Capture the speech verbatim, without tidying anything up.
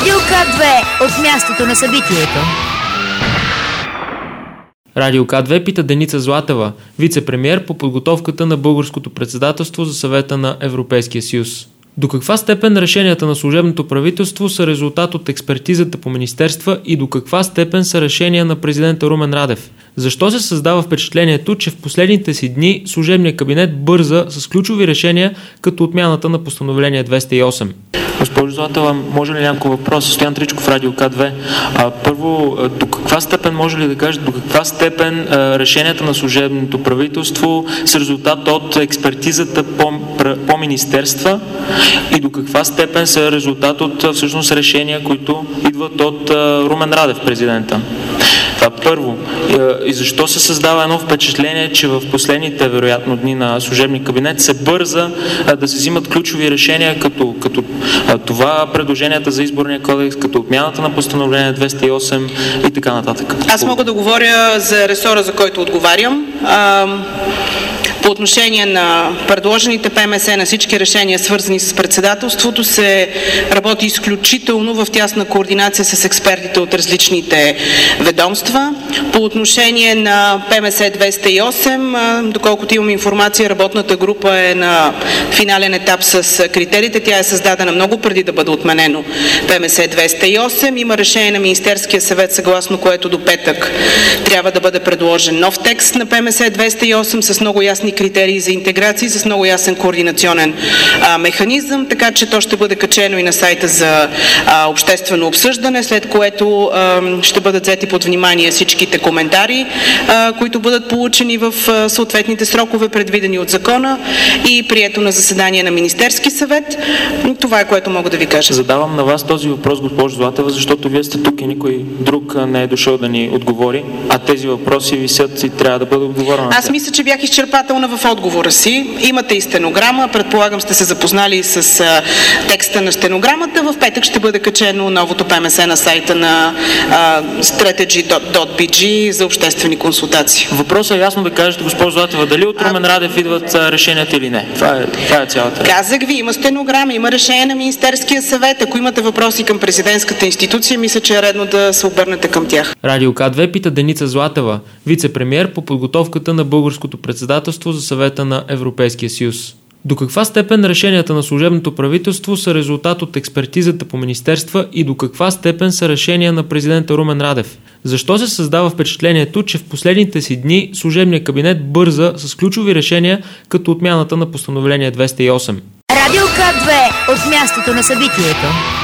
Радио К две от мястото на събитието. Радио К две пита Деница Златева, вице-премиер по подготовката на българското председателство за Съвета на Европейския съюз. До каква степен решенията на служебното правителство са резултат от експертизата по министерства и до каква степен са решения на президента Румен Радев? Защо се създава впечатлението, че в последните си дни служебният кабинет бърза с ключови решения, като отмяната на постановление двеста и осем? Госпожо Златева, може ли няколко въпроса? Стоян Тричков, Радио К две. А, първо, до каква степен, може ли да кажете, до каква степен а, решенията на служебното правителство са резултат от експертизата по, по министерства и до каква степен са резултат от всъщност решения, които идват от а, Румен Радев, президента? Това първо. И защо се създава едно впечатление, че в последните, вероятно, дни на служебния кабинет се бърза а, да се взимат ключови решения, като, като а, това предложенията за изборния кодекс, като отмяната на постановление двеста и осем и така нататък? Аз мога да говоря за ресора, за който отговарям. А, по отношение на предложените П М С на всички решения, свързани с председателството, се работи изключително в тясна координация с експертите от различните ведомства. По отношение на П М С двеста и осем, доколкото имам информация, работната група е на финален етап с критериите. Тя е създадена много преди да бъде отменено П М С двеста и осем. Има решение на Министерския съвет, съгласно което до петък трябва да бъде предложен нов текст на П М С двеста и осем с много ясни критерии за интеграция, с много ясен координационен а, механизъм, така че то ще бъде качено и на сайта за а, обществено обсъждане, след което а, ще бъдат взети под внимание всичките коментари, а, които бъдат получени в а, съответните срокове, предвидени от закона и прието на заседание на Министерски съвет. Това е, което мога да ви кажа. Задавам на вас този въпрос, госпожо Златева, защото вие сте тук и никой друг не е дошъл да ни отговори, а тези въпроси висят и трябва да бъде отговорено. Аз мисля, че бях изчерпателна в отговора си. Имате и стенограма, предполагам сте се запознали с а, текста на стенограмата. В петък ще бъде качено новото П М С на сайта на а, strategy точка би джи за обществени консултации. Въпросът е ясно да кажете, госпожо Златева, дали от Румен Радев идват решенията или не. Това е, това е цялата. Казах ви, има стенограма, има решение на Министерския съвет. Ако имате въпроси към президентската институция, мисля, че е редно да се обърнете към тях. Радио К две пита Деница Златева, вице-премиер по подготовката на българското председателство за Съвета на Европейския съюз. До каква степен решенията на служебното правителство са резултат от експертизата по министерства и до каква степен са решения на президента Румен Радев? Защо се създава впечатлението, че в последните си дни служебният кабинет бърза с ключови решения, като отмяната на постановление двеста и осем? Радио К две от мястото на събитието.